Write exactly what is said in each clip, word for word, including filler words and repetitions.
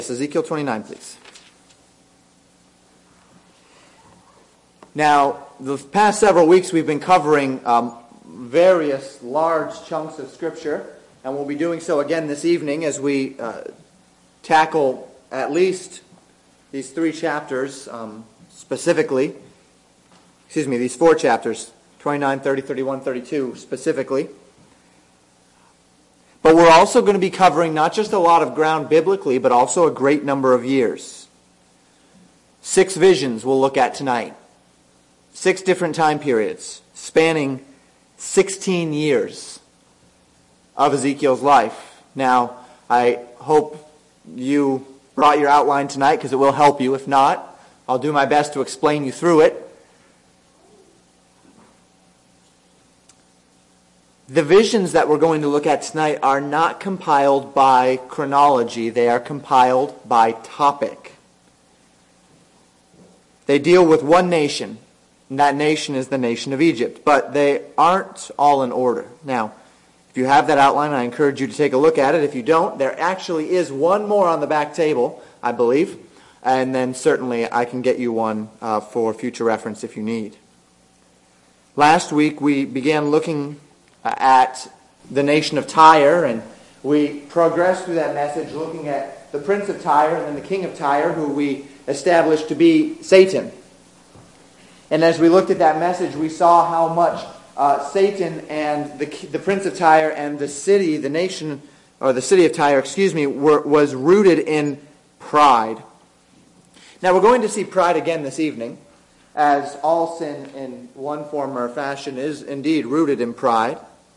Ezekiel twenty-nine, please. Now, the past several weeks we've been covering um, various large chunks of Scripture, and we'll be doing so again this evening as we uh, tackle at least these three chapters um, specifically. Excuse me, these four chapters, twenty-nine, thirty, thirty-one, thirty-two specifically. But we're also going to be covering not just a lot of ground biblically, but also a great number of years. Six visions we'll look at tonight. Six different time periods, spanning sixteen years of Ezekiel's life. Now, I hope you brought your outline tonight because it will help you. If not, I'll do my best to explain you through it. The visions that we're going to look at tonight are not compiled by chronology. They are compiled by topic. They deal with one nation, and that nation is the nation of Egypt. But they aren't all in order. Now, if you have that outline, I encourage you to take a look at it. If you don't, there actually is one more on the back table, I believe. And then certainly I can get you one uh, for future reference if you need. Last week we began looking at the nation of Tyre, and we progressed through that message looking at the prince of Tyre and then the king of Tyre, who we established to be Satan. And as we looked at that message, we saw how much uh, Satan and the the prince of Tyre and the city, the nation, or the city of Tyre, excuse me, were, was rooted in pride. Now we're going to see pride again this evening, as all sin in one form or fashion is indeed rooted in pride.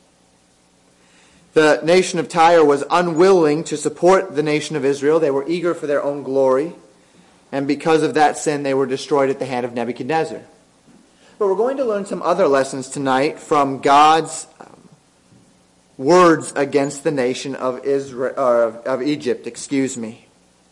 The nation of Tyre was unwilling to support the nation of Israel. They were eager for their own glory. And because of that sin, they were destroyed at the hand of Nebuchadnezzar. But we're going to learn some other lessons tonight from God's um, words against the nation of Israel, uh, of Egypt, excuse me.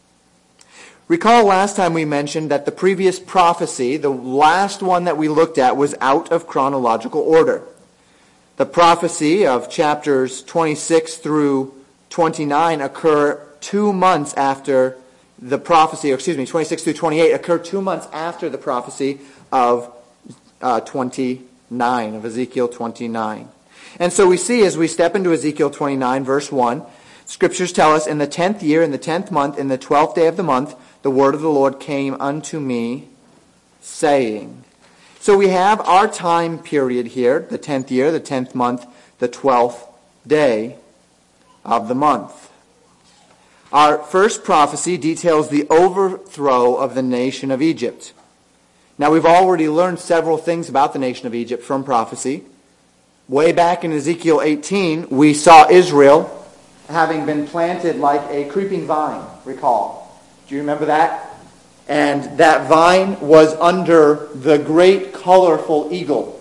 Recall last time we mentioned that the previous prophecy, the last one that we looked at, was out of chronological order. The prophecy of chapters twenty-six through twenty-nine occur two months after the prophecy, or excuse me, twenty-six through twenty-eight occur two months after the prophecy of uh, twenty-nine, of Ezekiel twenty-nine. And so we see as we step into Ezekiel twenty-nine, verse one, Scriptures tell us, in the tenth year, in the tenth month, in the twelfth day of the month, the word of the Lord came unto me, saying. So we have our time period here, the tenth year, the tenth month, the twelfth day of the month. Our first prophecy details the overthrow of the nation of Egypt. Now we've already learned several things about the nation of Egypt from prophecy. Way back in Ezekiel eighteen, we saw Israel having been planted like a creeping vine, recall. Do you remember that? And that vine was under the great colorful eagle.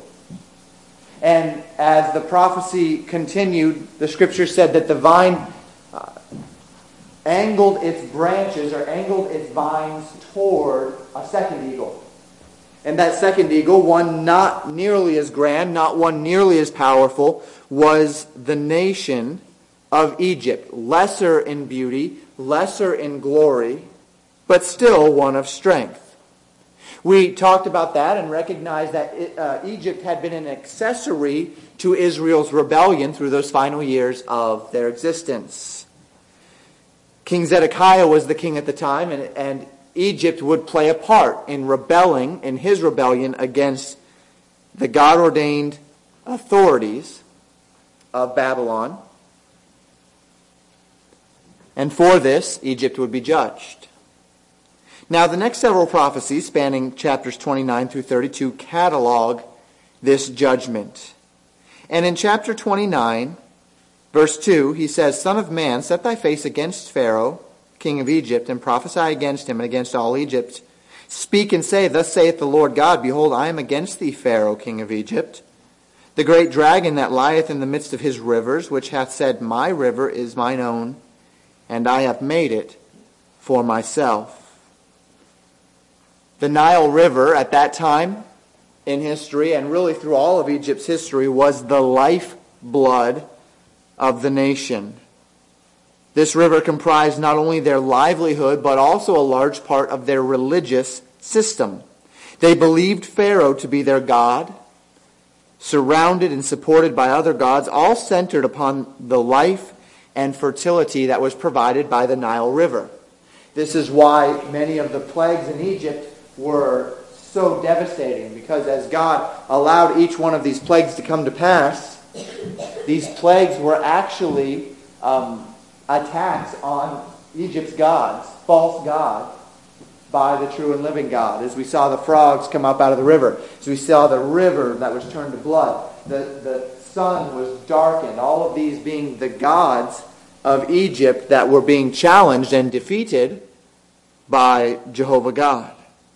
And as the prophecy continued, the Scripture said that the vine uh, angled its branches or angled its vines toward a second eagle. And that second eagle, one not nearly as grand, not one nearly as powerful, was the nation of Egypt. Lesser in beauty, lesser in glory, but still one of strength. We talked about that and recognized that it, uh, Egypt had been an accessory to Israel's rebellion through those final years of their existence. King Zedekiah was the king at the time, and, and Egypt would play a part in rebelling, in his rebellion against the God-ordained authorities of Babylon. And for this, Egypt would be judged. Now, the next several prophecies, spanning chapters twenty-nine through thirty-two, catalog this judgment. And in chapter twenty-nine, verse two, he says, Son of man, set thy face against Pharaoh, king of Egypt, and prophesy against him and against all Egypt. Speak and say, Thus saith the Lord God, Behold, I am against thee, Pharaoh, king of Egypt, the great dragon that lieth in the midst of his rivers, which hath said, My river is mine own, and I have made it for myself. The Nile River at that time in history, and really through all of Egypt's history, was the lifeblood of the nation. This river comprised not only their livelihood, but also a large part of their religious system. They believed Pharaoh to be their god, surrounded and supported by other gods, all centered upon the life and fertility that was provided by the Nile River. This is why many of the plagues in Egypt were so devastating, because as God allowed each one of these plagues to come to pass, these plagues were actually um, attacks on Egypt's gods, false gods, by the true and living God. As we saw the frogs come up out of the river, as we saw the river that was turned to blood, the, the sun was darkened, all of these being the gods of Egypt that were being challenged and defeated by Jehovah God.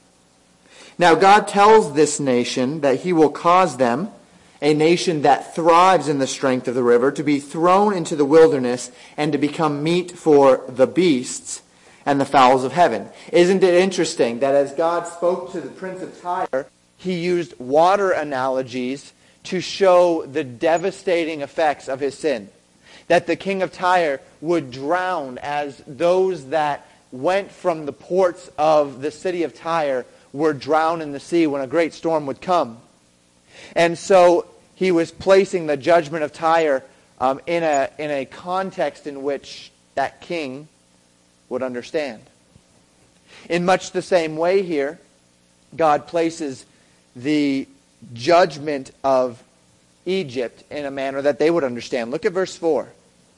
Now God tells this nation that he will cause them, a nation that thrives in the strength of the river, to be thrown into the wilderness and to become meat for the beasts and the fowls of heaven. Isn't it interesting that as God spoke to the prince of Tyre, he used water analogies to show the devastating effects of his sin? That the king of Tyre would drown as those that went from the ports of the city of Tyre were drowned in the sea when a great storm would come. And so he was placing the judgment of Tyre um, in a in a context in which that king would understand. In much the same way here, God places the judgment of Egypt in a manner that they would understand. Look at verse four.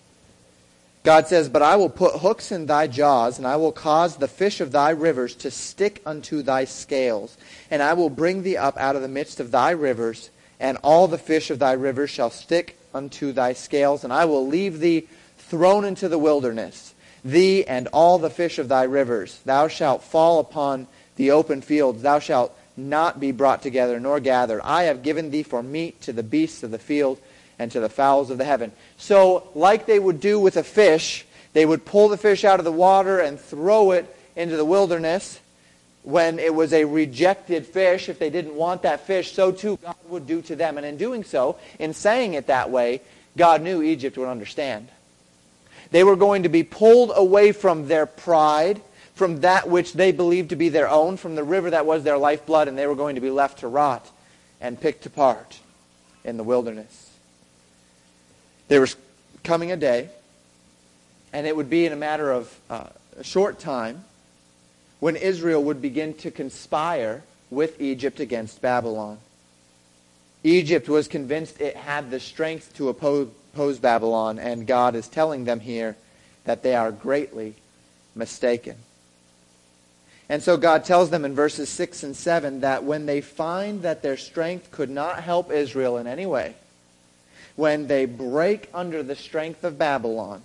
God says, "But I will put hooks in thy jaws, and I will cause the fish of thy rivers to stick unto thy scales. And I will bring thee up out of the midst of thy rivers, and all the fish of thy rivers shall stick unto thy scales. And I will leave thee thrown into the wilderness, thee and all the fish of thy rivers. Thou shalt fall upon the open fields. Thou shalt not be brought together, nor gathered. I have given thee for meat to the beasts of the field, and to the fowls of the heaven." So, like they would do with a fish, they would pull the fish out of the water and throw it into the wilderness when it was a rejected fish. If they didn't want that fish, so too God would do to them. And in doing so, in saying it that way, God knew Egypt would understand. They were going to be pulled away from their pride, from that which they believed to be their own, from the river that was their lifeblood, and they were going to be left to rot and picked apart in the wilderness. There was coming a day, and it would be in a matter of uh, a short time, when Israel would begin to conspire with Egypt against Babylon. Egypt was convinced it had the strength to oppose, oppose Babylon, and God is telling them here that they are greatly mistaken. And so God tells them in verses six and seven that when they find that their strength could not help Israel in any way, when they break under the strength of Babylon,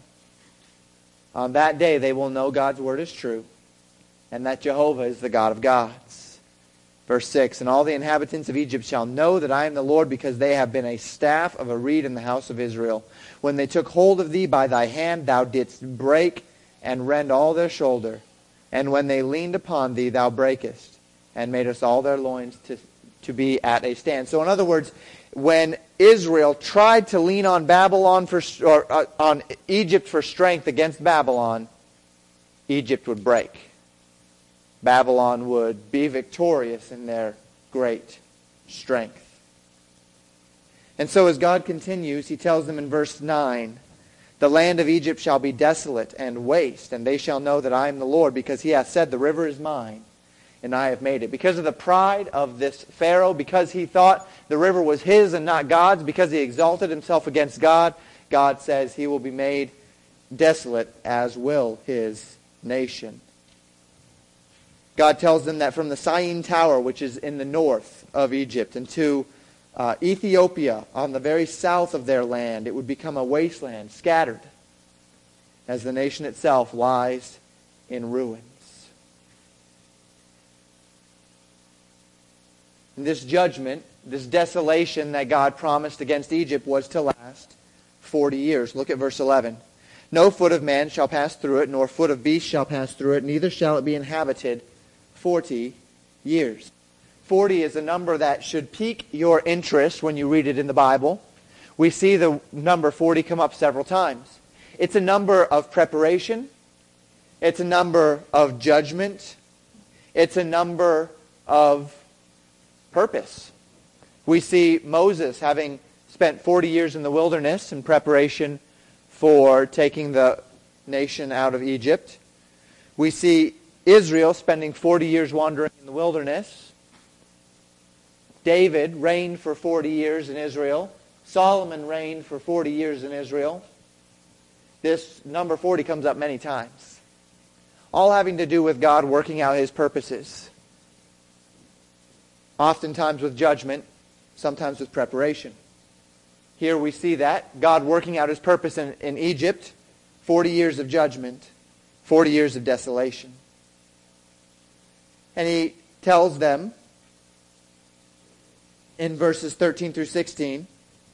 on that day they will know God's word is true, and that Jehovah is the God of gods. Verse six, "And all the inhabitants of Egypt shall know that I am the Lord, because they have been a staff of a reed in the house of Israel. When they took hold of thee by thy hand, thou didst break and rend all their shoulder. And when they leaned upon thee, thou breakest, and madest all their loins to, to be at a stand." So in other words, when Israel tried to lean on Babylon for, or uh, on Egypt for strength against Babylon, Egypt would break. Babylon would be victorious in their great strength. And so as God continues, he tells them in verse nine, "The land of Egypt shall be desolate and waste, and they shall know that I am the Lord, because he hath said, the river is mine, and I have made it." Because of the pride of this Pharaoh, because he thought the river was his and not God's, because he exalted himself against God, God says he will be made desolate, as will his nation. God tells them that from the Syene Tower, which is in the north of Egypt, and to uh, Ethiopia, on the very south of their land, it would become a wasteland, scattered, as the nation itself lies in ruins. And this judgment, this desolation that God promised against Egypt, was to last forty years. Look at verse eleven. "No foot of man shall pass through it, nor foot of beast shall pass through it, neither shall it be inhabited forty years." Forty is a number that should pique your interest when you read it in the Bible. We see the number forty come up several times. It's a number of preparation. It's a number of judgment. It's a number of purpose. We see Moses having spent forty years in the wilderness in preparation for taking the nation out of Egypt. We see Israel spending forty years wandering in the wilderness. David reigned for forty years in Israel. Solomon reigned for forty years in Israel. This number forty comes up many times. All having to do with God working out His purposes. Oftentimes with judgment, sometimes with preparation. Here we see that. God working out His purpose in, in Egypt. forty years of judgment. forty years of desolation. And He tells them in verses thirteen through sixteen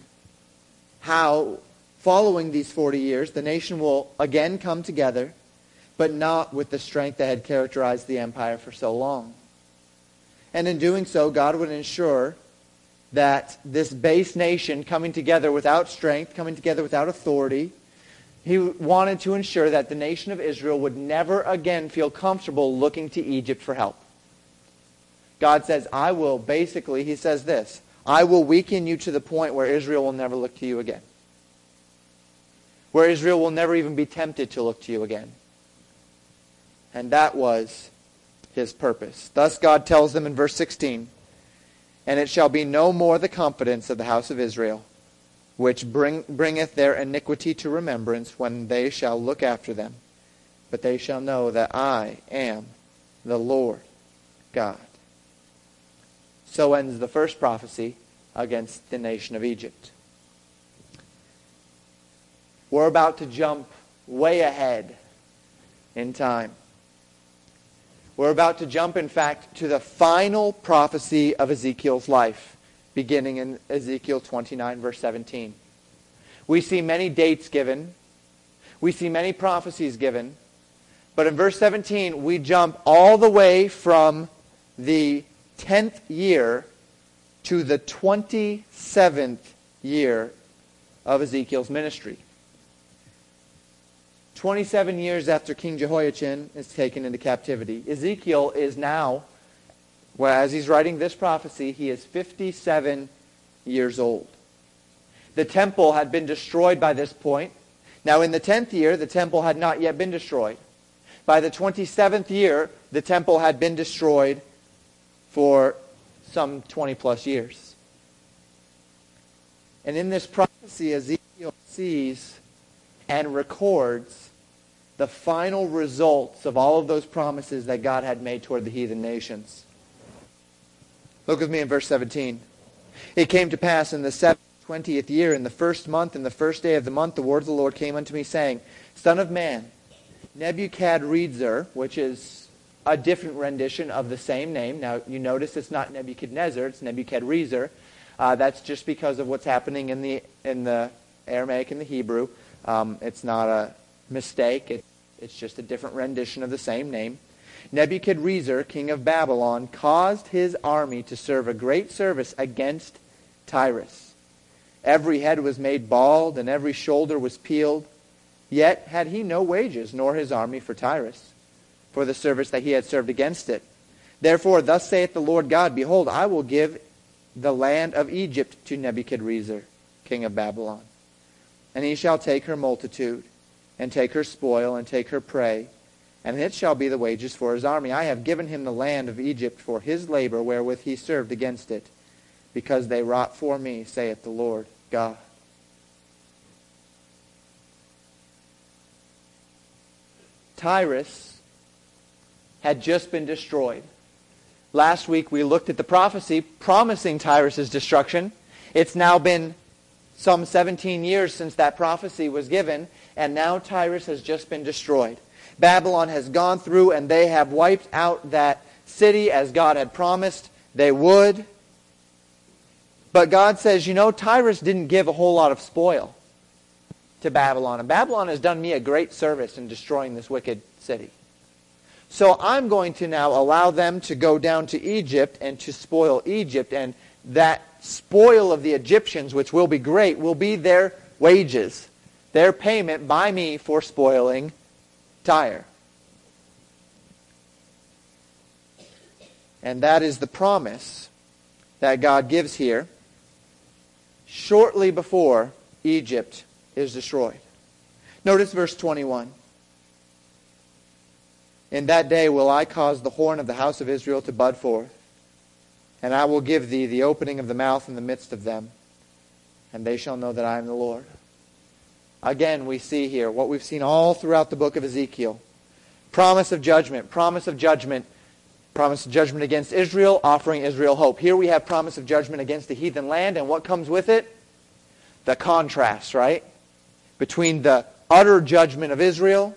how following these forty years the nation will again come together, but not with the strength that had characterized the empire for so long. And in doing so, God would ensure that this base nation coming together without strength, coming together without authority, He wanted to ensure that the nation of Israel would never again feel comfortable looking to Egypt for help. God says, I will basically, He says this, I will weaken you to the point where Israel will never look to you again. Where Israel will never even be tempted to look to you again. And that was His purpose. Thus God tells them in verse sixteen, and it shall be no more the confidence of the house of Israel, which bring, bringeth their iniquity to remembrance when they shall look after them. But they shall know that I am the Lord God. So ends the first prophecy against the nation of Egypt. We're about to jump way ahead in time. We're about to jump, in fact, to the final prophecy of Ezekiel's life, beginning in Ezekiel twenty-nine, verse seventeen. We see many dates given. We see many prophecies given. But in verse seventeen, we jump all the way from the tenth year to the twenty-seventh year of Ezekiel's ministry. twenty-seven years after King Jehoiachin is taken into captivity. Ezekiel is now, well, as he's writing this prophecy, he is fifty-seven years old. The temple had been destroyed by this point. Now in the tenth year, the temple had not yet been destroyed. By the twenty-seventh year, the temple had been destroyed for some twenty plus years. And in this prophecy, Ezekiel sees and records the final results of all of those promises that God had made toward the heathen nations. Look with me in verse seventeen. It came to pass in the seventh, twentieth year, in the first month, in the first day of the month, the word of the Lord came unto me, saying, Son of man, Nebuchadrezzar, which is a different rendition of the same name. Now, you notice it's not Nebuchadnezzar, it's Nebuchadrezzar. Uh, that's just because of what's happening in the in the Aramaic and the Hebrew. Um, it's not a mistake. It, it's just a different rendition of the same name. Nebuchadrezzar, king of Babylon, caused his army to serve a great service against Tyrus. Every head was made bald, and every shoulder was peeled. Yet had he no wages, nor his army for Tyrus, for the service that he had served against it. Therefore, thus saith the Lord God, Behold, I will give the land of Egypt to Nebuchadrezzar, king of Babylon. And he shall take her multitude, and take her spoil, and take her prey, and it shall be the wages for his army. I have given him the land of Egypt for his labor wherewith he served against it, because they wrought for me, saith the Lord God. Tyrus had just been destroyed. Last week we looked at the prophecy promising Tyrus' destruction. It's now been some seventeen years since that prophecy was given, and now Tyrus has just been destroyed. Babylon has gone through and they have wiped out that city as God had promised they would. But God says, you know, Tyrus didn't give a whole lot of spoil to Babylon. And Babylon has done me a great service in destroying this wicked city. So I'm going to now allow them to go down to Egypt and to spoil Egypt. And that spoil of the Egyptians, which will be great, will be their wages. Their payment by me for spoiling Tyre. And that is the promise that God gives here shortly before Egypt is destroyed. Notice verse twenty-one. In that day will I cause the horn of the house of Israel to bud forth, and I will give thee the opening of the mouth in the midst of them, and they shall know that I am the Lord. Again, we see here what we've seen all throughout the book of Ezekiel. Promise of judgment, promise of judgment, promise of judgment against Israel, offering Israel hope. Here we have promise of judgment against the heathen land, and what comes with it? The contrast, right? Between the utter judgment of Israel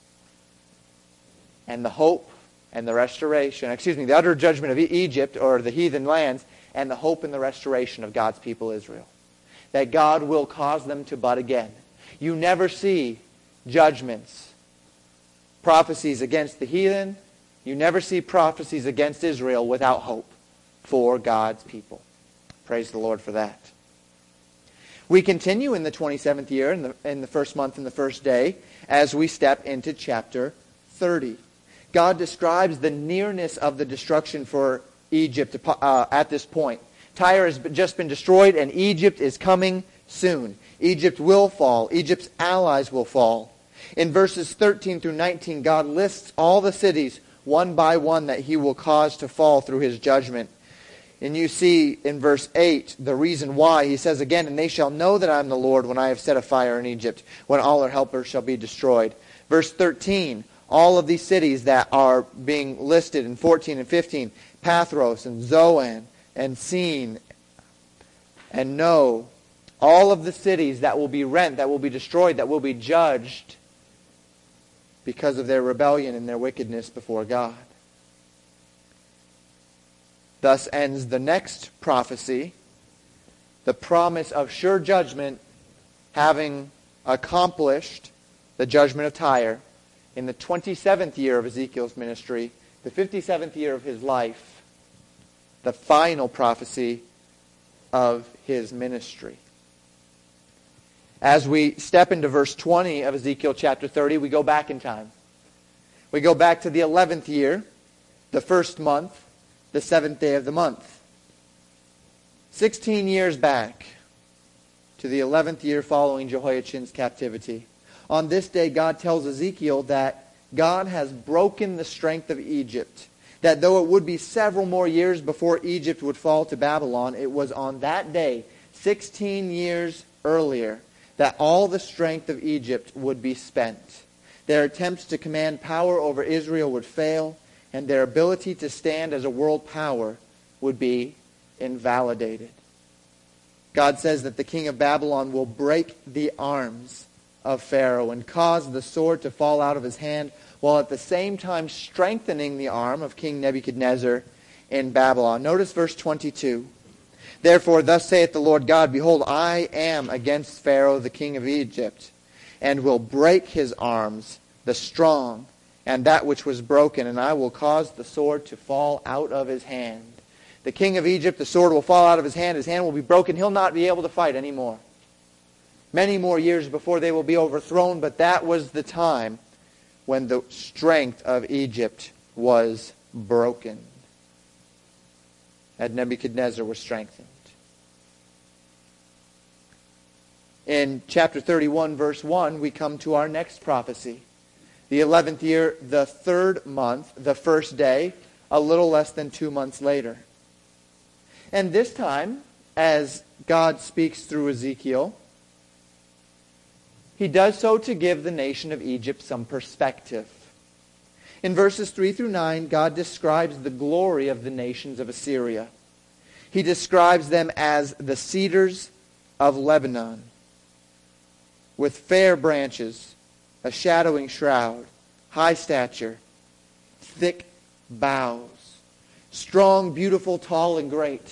and the hope and the restoration, excuse me, the utter judgment of Egypt, or the heathen lands, and the hope and the restoration of God's people Israel. That God will cause them to bud again. You never see judgments, prophecies against the heathen. You never see prophecies against Israel without hope for God's people. Praise the Lord for that. We continue in the twenty-seventh year, in the, in the first month and the first day, as we step into chapter thirty. God describes the nearness of the destruction for Egypt uh, at this point. Tyre has just been destroyed, and Egypt is coming soon. Egypt will fall. Egypt's allies will fall. In verses thirteen through nineteen, God lists all the cities one by one that he will cause to fall through his judgment. And you see in verse eight the reason why. He says again, and they shall know that I am the Lord when I have set a fire in Egypt, when all her helpers shall be destroyed. Verse thirteen, all of these cities that are being listed in fourteen and fifteen, Pathros and Zoan and Sin and No, all of the cities that will be rent, that will be destroyed, that will be judged because of their rebellion and their wickedness before God. Thus ends the next prophecy, the promise of sure judgment, having accomplished the judgment of Tyre in the twenty-seventh year of Ezekiel's ministry, the fifty-seventh year of his life, the final prophecy of his ministry. As we step into verse twenty of Ezekiel chapter thirty, we go back in time. We go back to the eleventh year, the first month, the seventh day of the month. Sixteen years back to the eleventh year following Jehoiachin's captivity. On this day, God tells Ezekiel that God has broken the strength of Egypt. That though it would be several more years before Egypt would fall to Babylon, it was on that day, sixteen years earlier, that all the strength of Egypt would be spent. Their attempts to command power over Israel would fail, and their ability to stand as a world power would be invalidated. God says that the king of Babylon will break the arms of Pharaoh and cause the sword to fall out of his hand, while at the same time strengthening the arm of King Nebuchadnezzar in Babylon. Notice verse twenty-two. Therefore, thus saith the Lord God, behold, I am against Pharaoh, the king of Egypt, and will break his arms, the strong, and that which was broken, and I will cause the sword to fall out of his hand. The king of Egypt, the sword will fall out of his hand, his hand will be broken, he'll not be able to fight anymore. Many more years before they will be overthrown, but that was the time when the strength of Egypt was broken. And Nebuchadnezzar was strengthened. In chapter thirty-one, verse one, we come to our next prophecy. The eleventh year, the third month, the first day, a little less than two months later. And this time, as God speaks through Ezekiel, he does so to give the nation of Egypt some perspective. In verses three through nine, God describes the glory of the nations of Assyria. He describes them as the cedars of Lebanon, with fair branches, a shadowing shroud, high stature, thick boughs, strong, beautiful, tall, and great.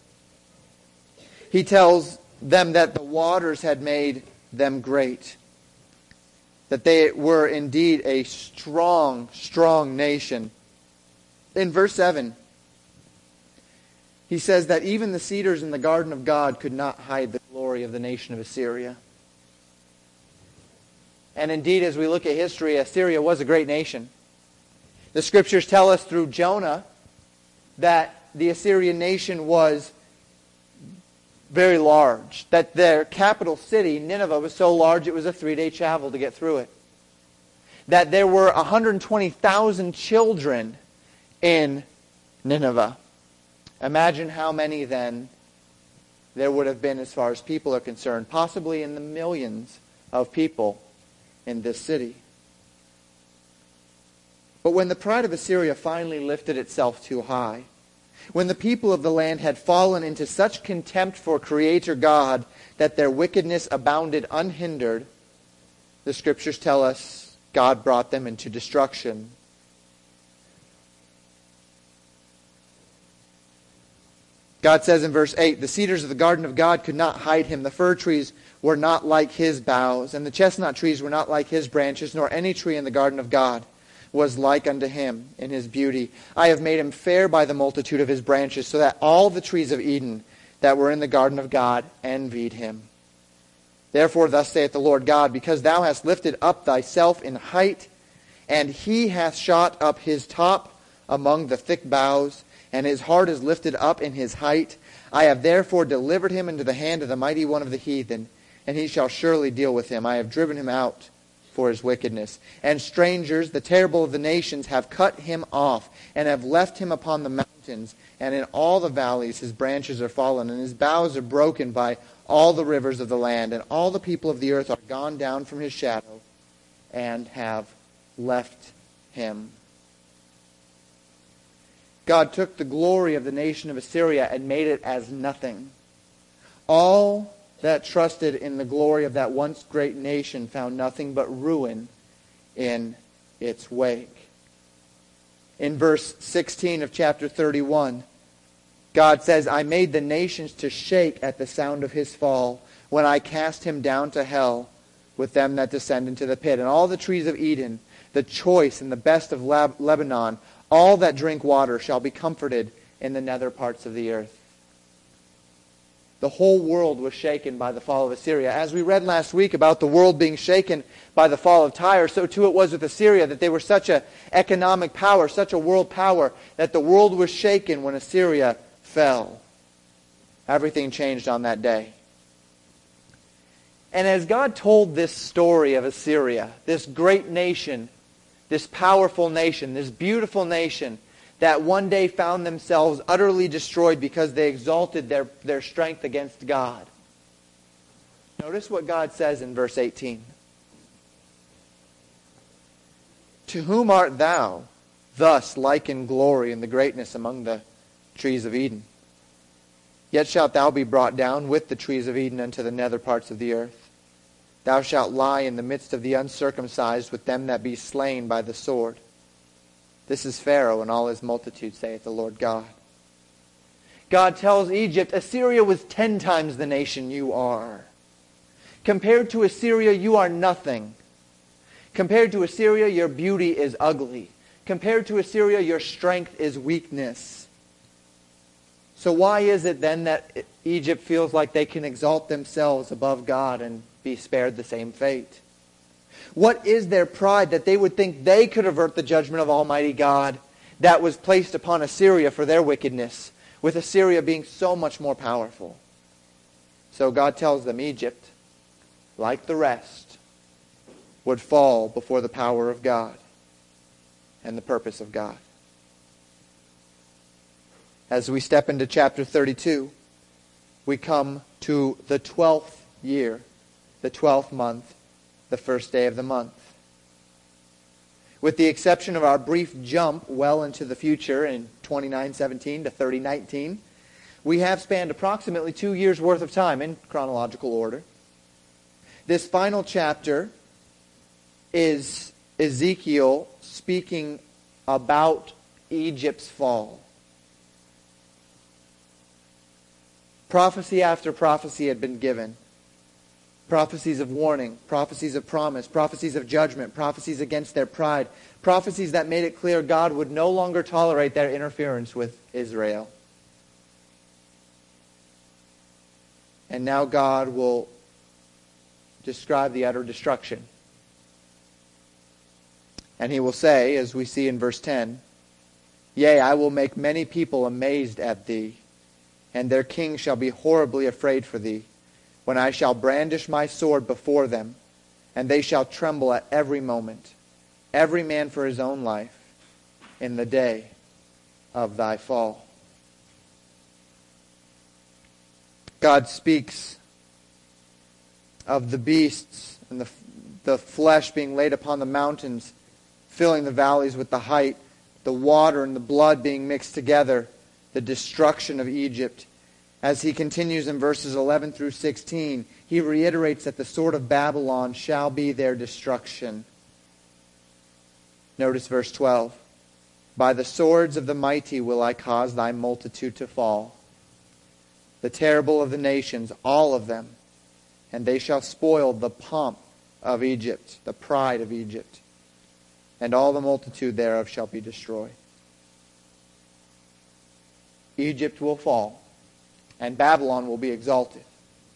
He tells them that the waters had made them great, that they were indeed a strong, strong nation. In verse seven, he says that even the cedars in the garden of God could not hide the glory of the nation of Assyria. And indeed, as we look at history, Assyria was a great nation. The Scriptures tell us through Jonah that the Assyrian nation was very large, that their capital city, Nineveh, was so large it was a three-day travel to get through it. That there were one hundred twenty thousand children in Nineveh. Imagine how many then there would have been as far as people are concerned, possibly in the millions of people in this city. But when the pride of Assyria finally lifted itself too high, when the people of the land had fallen into such contempt for Creator God that their wickedness abounded unhindered, the Scriptures tell us God brought them into destruction. God says in verse eight, "The cedars of the garden of God could not hide him. The fir trees were not like his boughs, and the chestnut trees were not like his branches, nor any tree in the garden of God was like unto him in his beauty. I have made him fair by the multitude of his branches, so that all the trees of Eden that were in the garden of God envied him. Therefore thus saith the Lord God, because thou hast lifted up thyself in height, and he hath shot up his top among the thick boughs, and his heart is lifted up in his height, I have therefore delivered him into the hand of the mighty one of the heathen, and he shall surely deal with him. I have driven him out for his wickedness. And strangers, the terrible of the nations, have cut him off, and have left him upon the mountains, and in all the valleys his branches are fallen, and his boughs are broken by all the rivers of the land, and all the people of the earth are gone down from his shadow, and have left him." God took the glory of the nation of Assyria and made it as nothing. All that trusted in the glory of that once great nation found nothing but ruin in its wake. In verse sixteen of chapter thirty-one, God says, "I made the nations to shake at the sound of his fall, when I cast him down to hell with them that descend into the pit. And all the trees of Eden, the choice and the best of Leb- Lebanon, all that drink water shall be comforted in the nether parts of the earth." The whole world was shaken by the fall of Assyria. As we read last week about the world being shaken by the fall of Tyre, so too it was with Assyria, that they were such an economic power, such a world power, that the world was shaken when Assyria fell. Everything changed on that day. And as God told this story of Assyria, this great nation, this powerful nation, this beautiful nation, that one day found themselves utterly destroyed because they exalted their, their strength against God. Notice what God says in verse eighteen. "To whom art thou thus like in glory and the greatness among the trees of Eden? Yet shalt thou be brought down with the trees of Eden unto the nether parts of the earth. Thou shalt lie in the midst of the uncircumcised with them that be slain by the sword. This is Pharaoh and all his multitude, saith the Lord God." God tells Egypt, Assyria was ten times the nation you are. Compared to Assyria, you are nothing. Compared to Assyria, your beauty is ugly. Compared to Assyria, your strength is weakness. So why is it then that Egypt feels like they can exalt themselves above God and be spared the same fate? What is their pride that they would think they could avert the judgment of Almighty God that was placed upon Assyria for their wickedness, with Assyria being so much more powerful? So God tells them Egypt, like the rest, would fall before the power of God and the purpose of God. As we step into chapter thirty-two, we come to the twelfth year, the twelfth month, the first day of the month. With the exception of our brief jump well into the future in twenty-nine seventeen to thirty nineteen, we have spanned approximately two years' worth of time in chronological order. This final chapter is Ezekiel speaking about Egypt's fall. Prophecy after prophecy had been given. Prophecies of warning, prophecies of promise, prophecies of judgment, prophecies against their pride, prophecies that made it clear God would no longer tolerate their interference with Israel. And now God will describe the utter destruction And he will say, as we see in verse ten, Yea, I will make many people amazed at thee, and their king shall be horribly afraid for thee, when I shall brandish my sword before them, and they shall tremble at every moment, every man for his own life, in the day of thy fall. God speaks of the beasts and the, the flesh being laid upon the mountains, filling the valleys with the height, the water and the blood being mixed together, the destruction of Egypt. As he continues in verses eleven through sixteen, he reiterates that the sword of Babylon shall be their destruction. Notice verse twelve. By the swords of the mighty will I cause thy multitude to fall, the terrible of the nations, all of them, and they shall spoil the pomp of Egypt, the pride of Egypt, and all the multitude thereof shall be destroyed. Egypt will fall, and Babylon will be exalted.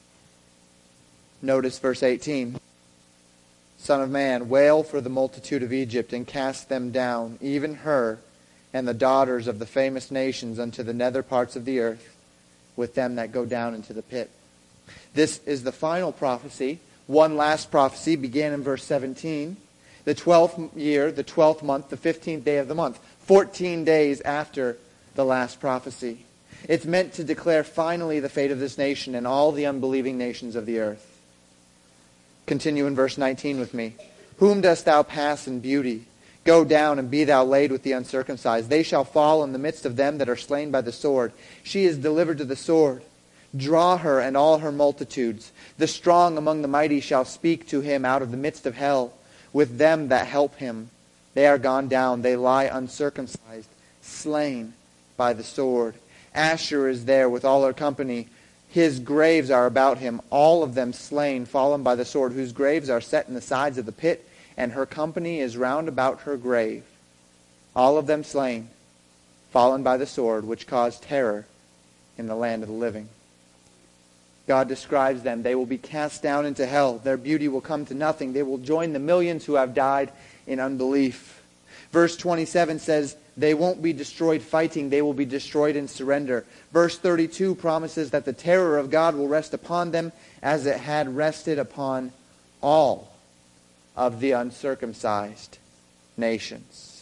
Notice verse eighteen. Son of man, wail for the multitude of Egypt, and cast them down, even her and the daughters of the famous nations, unto the nether parts of the earth, with them that go down into the pit. This is the final prophecy. One last prophecy began in verse seventeen. The twelfth year, the twelfth month, the fifteenth day of the month. Fourteen days after the last prophecy. It's meant to declare finally the fate of this nation and all the unbelieving nations of the earth. Continue in verse nineteen with me. Whom dost thou pass in beauty? Go down and be thou laid with the uncircumcised. They shall fall in the midst of them that are slain by the sword. She is delivered to the sword. Draw her and all her multitudes. The strong among the mighty shall speak to him out of the midst of hell, with them that help him. They are gone down, they lie uncircumcised, slain by the sword. Asher is there with all her company. His graves are about him, all of them slain, fallen by the sword, whose graves are set in the sides of the pit, and her company is round about her grave. All of them slain, fallen by the sword, which caused terror in the land of the living. God describes them. They will be cast down into hell. Their beauty will come to nothing. They will join the millions who have died in unbelief. Verse twenty-seven says, they won't be destroyed fighting. They will be destroyed in surrender. Verse thirty-two promises that the terror of God will rest upon them as it had rested upon all of the uncircumcised nations.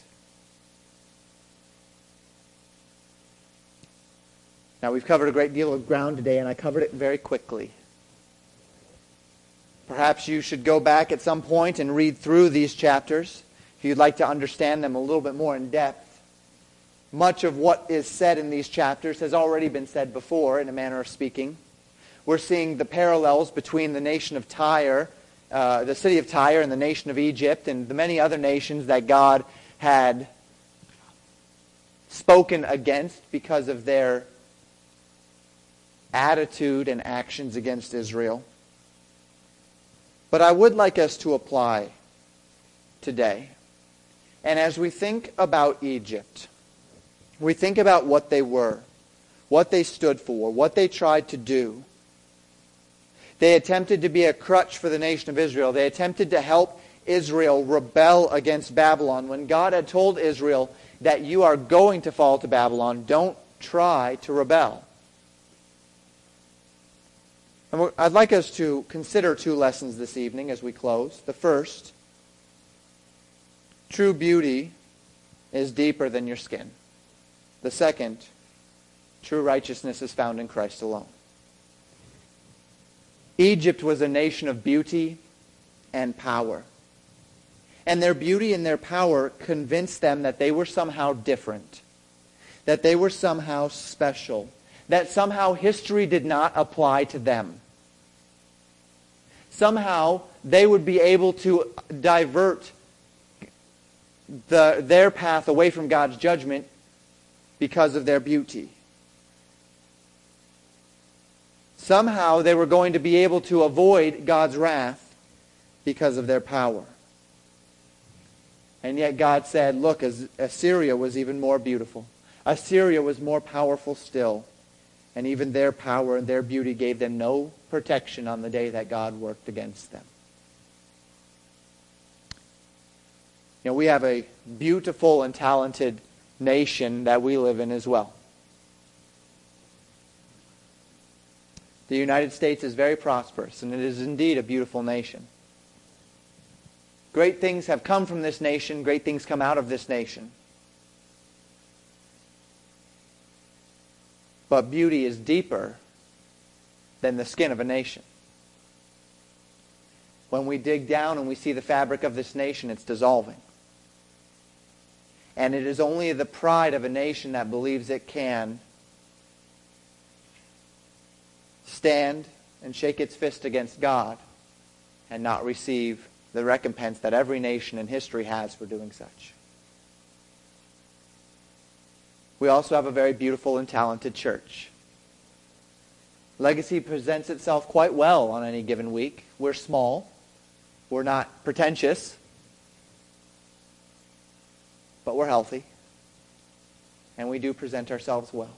Now, we've covered a great deal of ground today, and I covered it very quickly. Perhaps you should go back at some point and read through these chapters if you'd like to understand them a little bit more in depth. Much of what is said in these chapters has already been said before, in a manner of speaking. We're seeing the parallels between the nation of Tyre, uh, the city of Tyre, and the nation of Egypt, and the many other nations that God had spoken against because of their attitude and actions against Israel. But I would like us to apply today. And as we think about Egypt, we think about what they were, what they stood for, what they tried to do. They attempted to be a crutch for the nation of Israel. They attempted to help Israel rebel against Babylon. When God had told Israel that you are going to fall to Babylon, don't try to rebel. And I'd like us to consider two lessons this evening as we close. The first, true beauty is deeper than your skin. The second, true righteousness is found in Christ alone. Egypt was a nation of beauty and power. And their beauty and their power convinced them that they were somehow different, that they were somehow special, that somehow history did not apply to them. Somehow they would be able to divert the, their path away from God's judgment because of their beauty. Somehow they were going to be able to avoid God's wrath because of their power. And yet God said, look, Assyria was even more beautiful. Assyria was more powerful still. And even their power and their beauty gave them no protection on the day that God worked against them. You know, we have a beautiful and talented nation that we live in as well. The United States is very prosperous, and it is indeed a beautiful nation. Great things have come from this nation. Great things come out of this nation. But beauty is deeper than the skin of a nation. When we dig down and we see the fabric of this nation, it's dissolving. And it is only the pride of a nation that believes it can stand and shake its fist against God and not receive the recompense that every nation in history has for doing such. We also have a very beautiful and talented church. Legacy presents itself quite well on any given week. We're small. We're not pretentious. But we're healthy. And we do present ourselves well.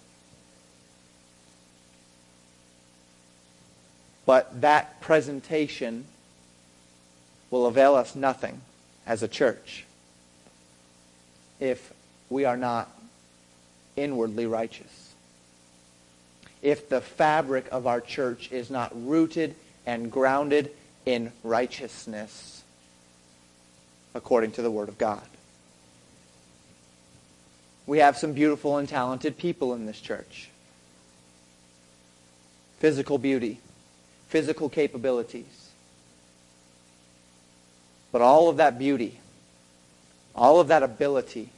But that presentation will avail us nothing as a church if we are not inwardly righteous. If the fabric of our church is not rooted and grounded in righteousness according to the Word of God. We have some beautiful and talented people in this church. Physical beauty, physical capabilities. But all of that beauty, all of that ability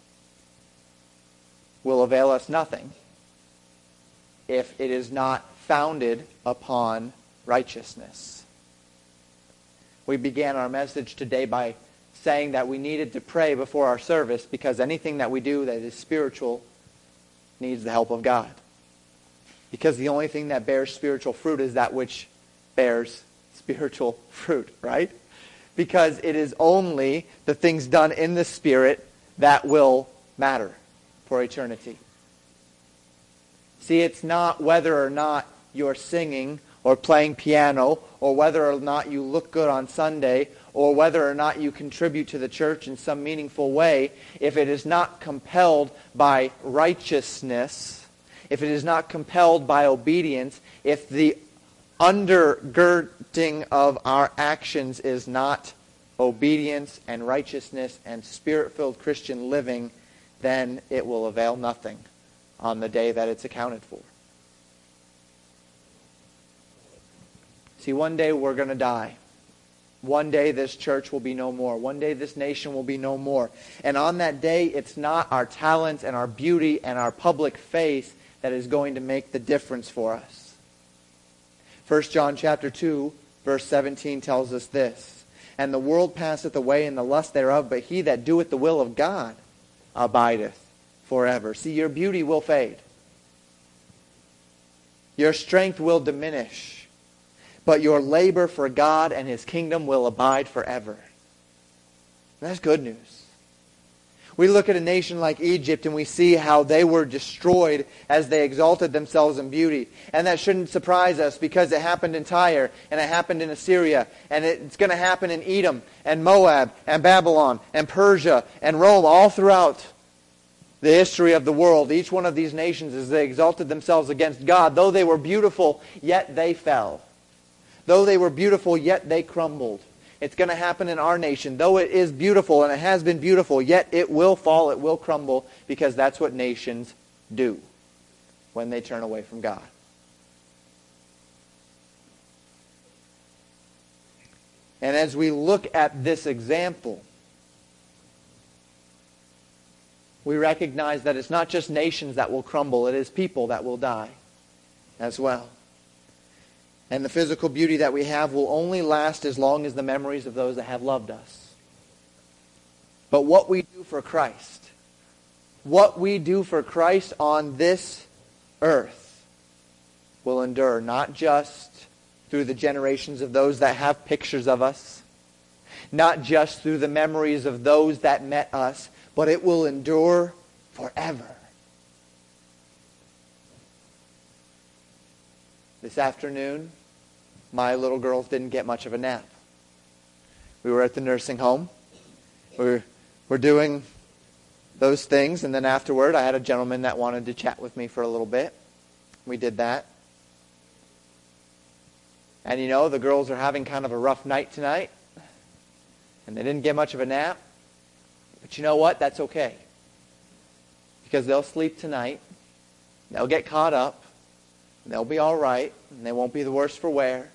will avail us nothing if it is not founded upon righteousness. We began our message today by saying that we needed to pray before our service because anything that we do that is spiritual needs the help of God. Because the only thing that bears spiritual fruit is that which bears spiritual fruit, right? Because it is only the things done in the Spirit that will matter for eternity. See, it's not whether or not you're singing or playing piano or whether or not you look good on Sunday or whether or not you contribute to the church in some meaningful way. If it is not compelled by righteousness, if it is not compelled by obedience, if the undergirding of our actions is not obedience and righteousness and Spirit-filled Christian living, then it will avail nothing on the day that it's accounted for. See, one day we're going to die. One day this church will be no more. One day this nation will be no more. And on that day, it's not our talents and our beauty and our public face that is going to make the difference for us. First John chapter two, verse seventeen tells us this. And the world passeth away and the lust thereof, but he that doeth the will of God abideth forever. See, your beauty will fade. Your strength will diminish. But your labor for God and His kingdom will abide forever. And that's good news. We look at a nation like Egypt and we see how they were destroyed as they exalted themselves in beauty. And that shouldn't surprise us because it happened in Tyre and it happened in Assyria. And it's going to happen in Edom and Moab and Babylon and Persia and Rome all throughout the history of the world. Each one of these nations, as they exalted themselves against God, though they were beautiful, yet they fell. Though they were beautiful, yet they crumbled. It's going to happen in our nation. Though it is beautiful, and it has been beautiful, yet it will fall, it will crumble, because that's what nations do when they turn away from God. And as we look at this example, we recognize that it's not just nations that will crumble, it is people that will die as well. And the physical beauty that we have will only last as long as the memories of those that have loved us. But what we do for Christ, what we do for Christ on this earth will endure, not just through the generations of those that have pictures of us, not just through the memories of those that met us, but it will endure forever. This afternoon, my little girls didn't get much of a nap. We were at the nursing home. We were we're doing those things, and then afterward I had a gentleman that wanted to chat with me for a little bit. We did that. And you know, the girls are having kind of a rough night tonight, and they didn't get much of a nap. But you know what? That's okay. Because they'll sleep tonight, they'll get caught up, and they'll be all right, and they won't be the worse for wear.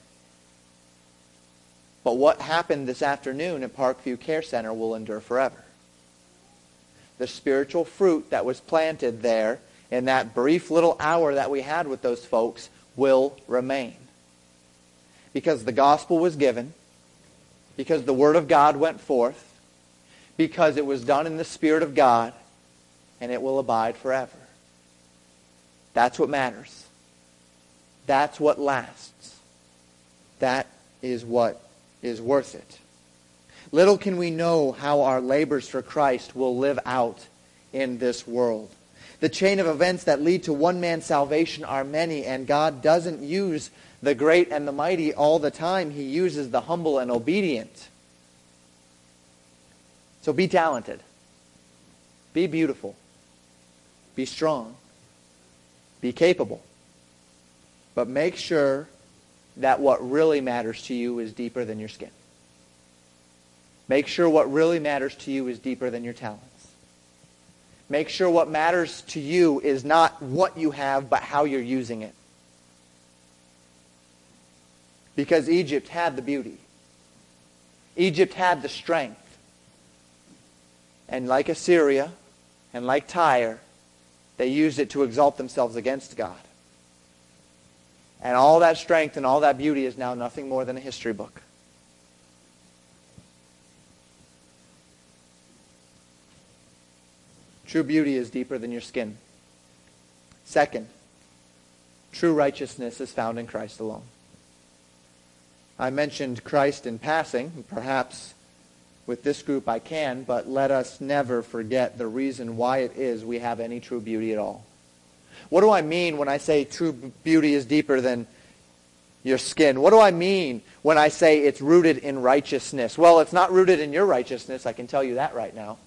But what happened this afternoon at Parkview Care Center will endure forever. The spiritual fruit that was planted there in that brief little hour that we had with those folks will remain. Because the gospel was given, because the word of God went forth, because it was done in the Spirit of God, and it will abide forever. That's what matters. That's what lasts. That is what is worth it. Little can we know how our labors for Christ will live out in this world. The chain of events that lead to one man's salvation are many, and God doesn't use the great and the mighty all the time. He uses the humble and obedient. So be talented. Be beautiful. Be strong. Be capable. But make sure that what really matters to you is deeper than your skin. Make sure what really matters to you is deeper than your talents. Make sure what matters to you is not what you have, but how you're using it. Because Egypt had the beauty. Egypt had the strength. And like Assyria and like Tyre, they used it to exalt themselves against God. And all that strength and all that beauty is now nothing more than a history book. True beauty is deeper than your skin. Second, true righteousness is found in Christ alone. I mentioned Christ in passing. Perhaps with this group I can, but let us never forget the reason why it is we have any true beauty at all. What do I mean when I say true beauty is deeper than your skin? What do I mean when I say it's rooted in righteousness? Well, it's not rooted in your righteousness, I can tell you that right now.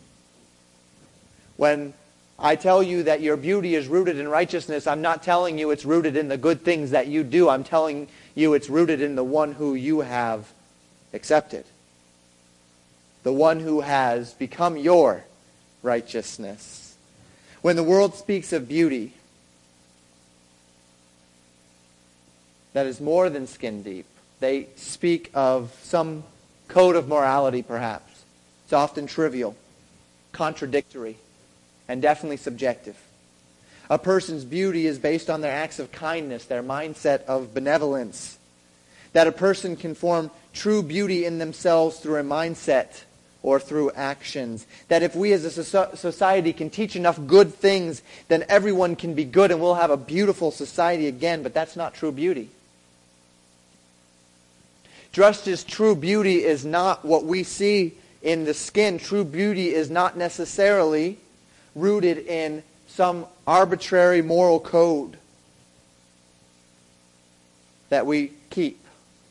When I tell you that your beauty is rooted in righteousness, I'm not telling you it's rooted in the good things that you do. I'm telling you it's rooted in the one who you have accepted. The one who has become your righteousness. When the world speaks of beauty that is more than skin deep, they speak of some code of morality perhaps. It's often trivial, contradictory, and definitely subjective. A person's beauty is based on their acts of kindness, their mindset of benevolence. That a person can form true beauty in themselves through a mindset or through actions. That if we as a society can teach enough good things, then everyone can be good and we'll have a beautiful society again, but that's not true beauty. Just as true beauty is not what we see in the skin, true beauty is not necessarily rooted in some arbitrary moral code that we keep.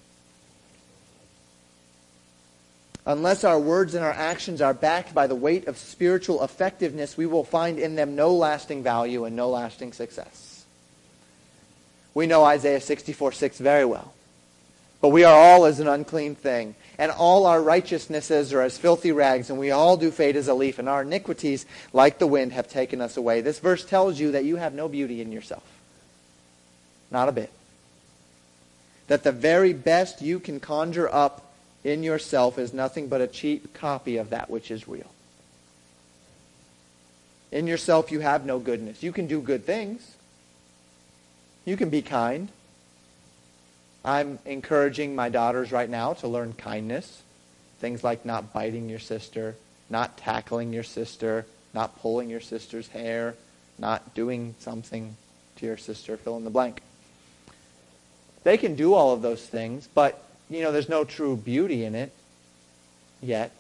Unless our words and our actions are backed by the weight of spiritual effectiveness, we will find in them no lasting value and no lasting success. We know Isaiah sixty-four six very well. But we are all as an unclean thing, and all our righteousnesses are as filthy rags, and we all do fade as a leaf, and our iniquities, like the wind, have taken us away. This verse tells you that you have no beauty in yourself. Not a bit. That the very best you can conjure up in yourself is nothing but a cheap copy of that which is real. In yourself you have no goodness. You can do good things. You can be kind. I'm encouraging my daughters right now to learn kindness. Things like not biting your sister, not tackling your sister, not pulling your sister's hair, not doing something to your sister, fill in the blank. They can do all of those things, but, you know, there's no true beauty in it yet.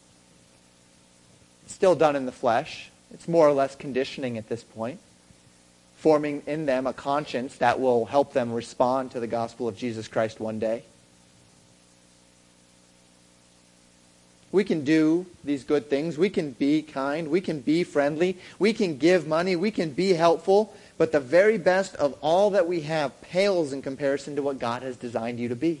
It's still done in the flesh. It's more or less conditioning at this point, forming in them a conscience that will help them respond to the gospel of Jesus Christ one day. We can do these good things. We can be kind. We can be friendly. We can give money. We can be helpful. But the very best of all that we have pales in comparison to what God has designed you to be.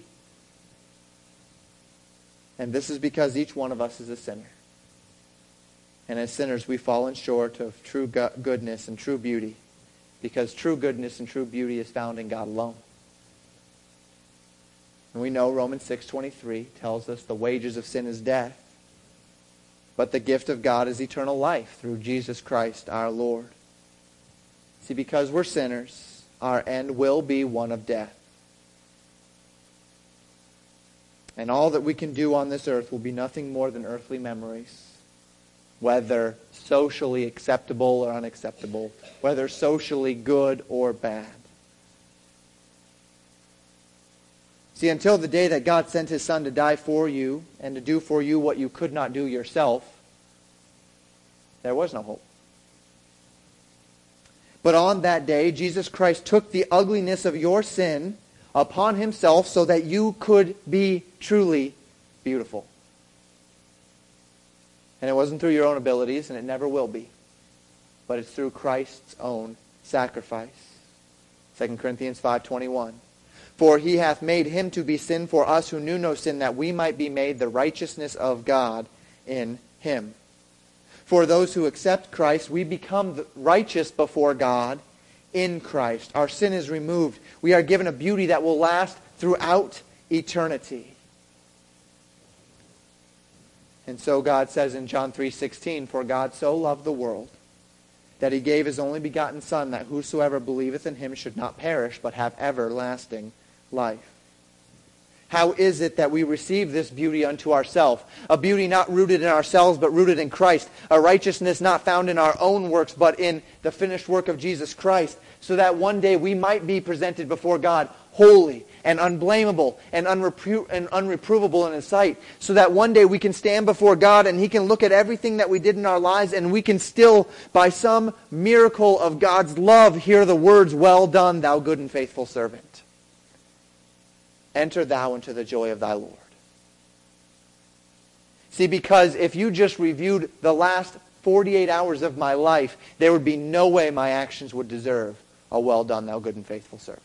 And this is because each one of us is a sinner. And as sinners, we've fallen short of true go- goodness and true beauty. Because true goodness and true beauty is found in God alone. And we know Romans six twenty-three tells us the wages of sin is death, but the gift of God is eternal life through Jesus Christ our Lord. See, because we're sinners, our end will be one of death. And all that we can do on this earth will be nothing more than earthly memories, whether socially acceptable or unacceptable, whether socially good or bad. See, until the day that God sent His Son to die for you and to do for you what you could not do yourself, there was no hope. But on that day, Jesus Christ took the ugliness of your sin upon Himself so that you could be truly beautiful. And it wasn't through your own abilities, and it never will be. But it's through Christ's own sacrifice. Second Corinthians five twenty-one. For He hath made Him to be sin for us who knew no sin, that we might be made the righteousness of God in Him. For those who accept Christ, we become righteous before God in Christ. Our sin is removed. We are given a beauty that will last throughout eternity. And so God says in John three sixteen, For God so loved the world, that He gave His only begotten Son, that whosoever believeth in Him should not perish, but have everlasting life. How is it that we receive this beauty unto ourselves? A beauty not rooted in ourselves, but rooted in Christ. A righteousness not found in our own works, but in the finished work of Jesus Christ. So that one day we might be presented before God holy and unblameable and, unrepro- and unreprovable in His sight. So that one day we can stand before God and He can look at everything that we did in our lives, and we can still, by some miracle of God's love, hear the words, Well done, thou good and faithful servant. Enter thou into the joy of thy Lord. See, because if you just reviewed the last forty-eight hours of my life, there would be no way my actions would deserve a well done, thou good and faithful servant.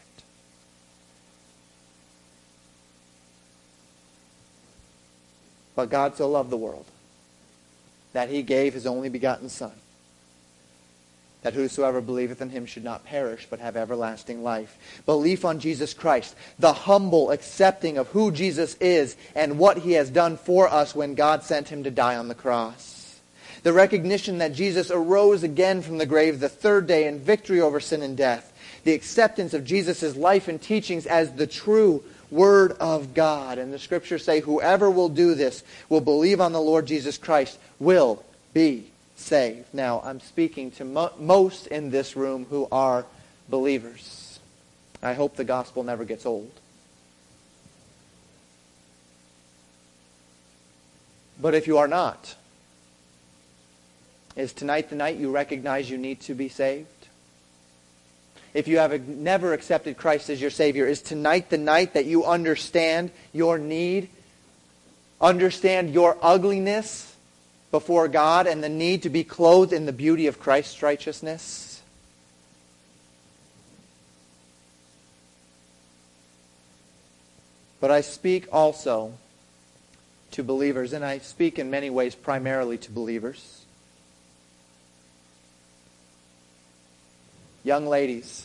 But God so loved the world that He gave His only begotten Son, that whosoever believeth in Him should not perish, but have everlasting life. Belief on Jesus Christ, the humble accepting of who Jesus is and what He has done for us when God sent Him to die on the cross. The recognition that Jesus arose again from the grave the third day in victory over sin and death. The acceptance of Jesus' life and teachings as the true Word of God. And the Scriptures say, whoever will do this, will believe on the Lord Jesus Christ, will be saved. Now, I'm speaking to mo- most in this room who are believers. I hope the gospel never gets old. But if you are not, is tonight the night you recognize you need to be saved? If you have never accepted Christ as your Savior, is tonight the night that you understand your need, understand your ugliness before God, and the need to be clothed in the beauty of Christ's righteousness? But I speak also to believers, and I speak in many ways primarily to believers. Young ladies,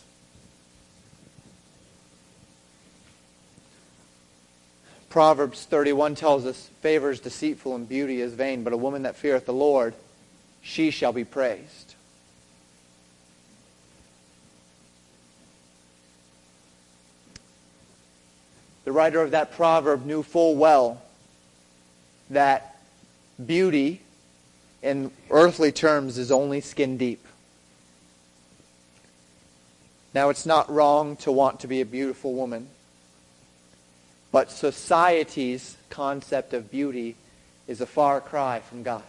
Proverbs thirty-one tells us, favor is deceitful and beauty is vain, but a woman that feareth the Lord, she shall be praised. The writer of that proverb knew full well that beauty, in earthly terms, is only skin deep. Now, it's not wrong to want to be a beautiful woman, but society's concept of beauty is a far cry from God's.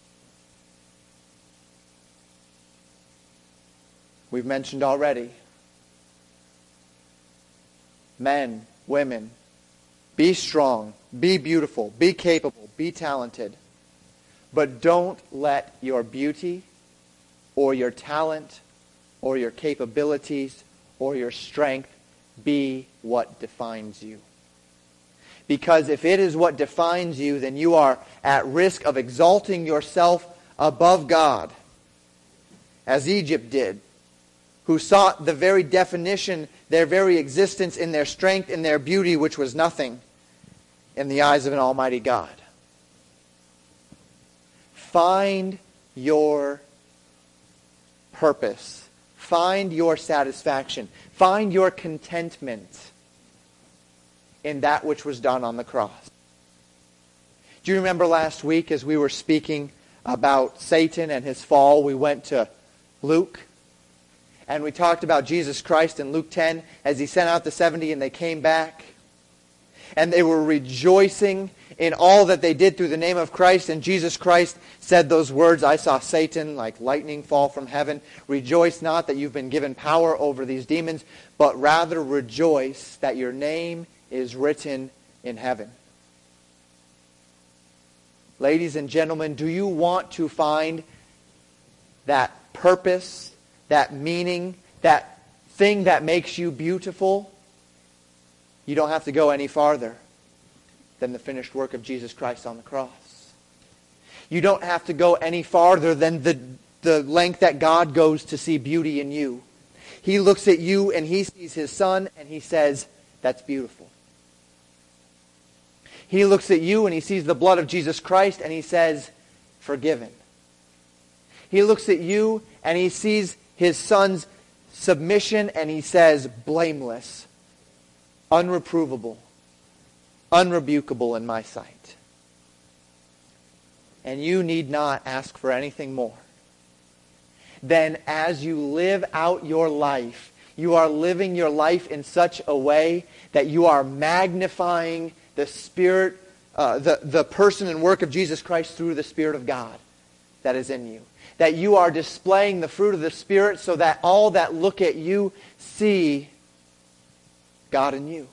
We've mentioned already, men, women, Be strong, be beautiful, be capable, be talented. But don't let your beauty or your talent or your capabilities or your strength be what defines you. Because if it is what defines you, then you are at risk of exalting yourself above God, as Egypt did, who sought the very definition, their very existence in their strength and their beauty, which was nothing in the eyes of an almighty God. Find your purpose. Find your satisfaction. Find your contentment in that which was done on the cross. Do you remember last week as we were speaking about Satan and his fall, we went to Luke and we talked about Jesus Christ in Luke ten as he sent out the seventy and they came back and they were rejoicing in all that they did through the name of Christ, and Jesus Christ said those words, I saw Satan like lightning fall from heaven. Rejoice not that you've been given power over these demons, but rather rejoice that your name is written in heaven. Ladies and gentlemen, do you want to find that purpose, that meaning, that thing that makes you beautiful? You don't have to go any farther than the finished work of Jesus Christ on the cross. You don't have to go any farther than the, the length that God goes to see beauty in you. He looks at you and he sees his Son and he says, that's beautiful. He looks at you and he sees the blood of Jesus Christ and he says, forgiven. He looks at you and he sees his Son's submission and he says, blameless, unreprovable, unrebukable in my sight. And you need not ask for anything more. Then as you live out your life, you are living your life in such a way that you are magnifying the Spirit, uh, the, the person and work of Jesus Christ through the Spirit of God that is in you. That you are displaying the fruit of the Spirit so that all that look at you see God in you.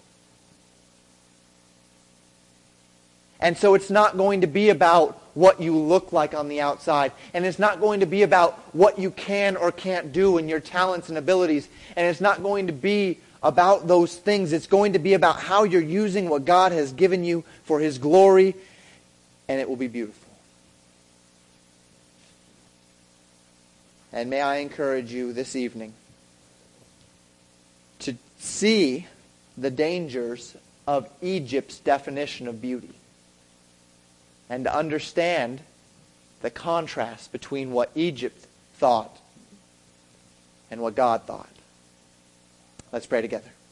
And so it's not going to be about what you look like on the outside. And it's not going to be about what you can or can't do in your talents and abilities. And it's not going to be about those things. It's going to be about how you're using what God has given you for His glory. And it will be beautiful. And may I encourage you this evening to see the dangers of Egypt's definition of beauty. And to understand the contrast between what Egypt thought and what God thought. Let's pray together.